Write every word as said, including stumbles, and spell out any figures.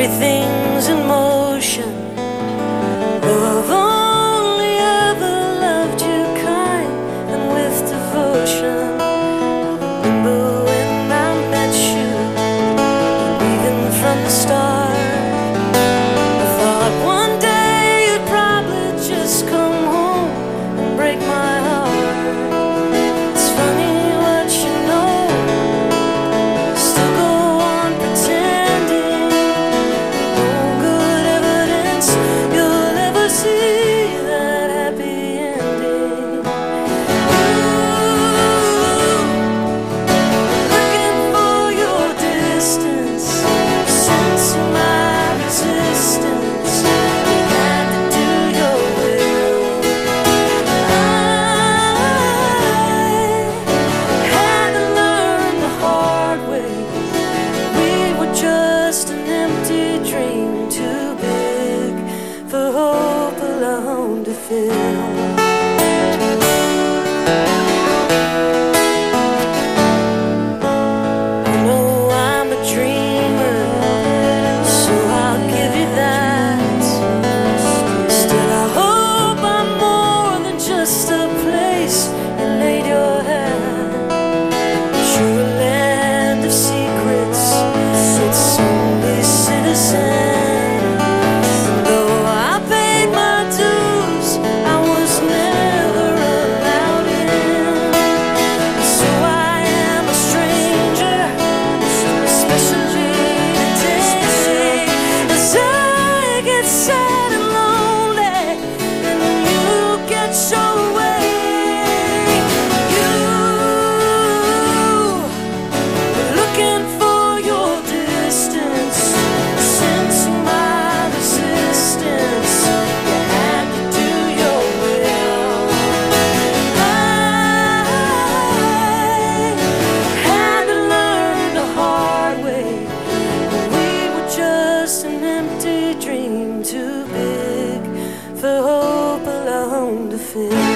everything's in motion. Oh, I've only ever loved you kind and with devotion. Remember when I met you, even from the start, I thought one day you'd probably just come home and break my heart. It's funny what you know, still go on pretending. No good evidence you'll ever see that happy ending. Ooh, looking for your distance, sensing my resistance. You had to do your will. I had to learn the hard way. We were just an empty dream, too big for hope alone to fill. I know I'm a dreamer, so I'll give you that. Still, I hope I'm more than just a place you laid your head. You're a land of secrets, its only citizen. Though I paid my dues, I was never allowed in. So I am a stranger, especially today. As I get sad and lonely, and you get your way. You looking for your distance, sensing my resistance. You had to do your will. I had to learn the hard way. We were just an empty dream, too big for hope alone to fill.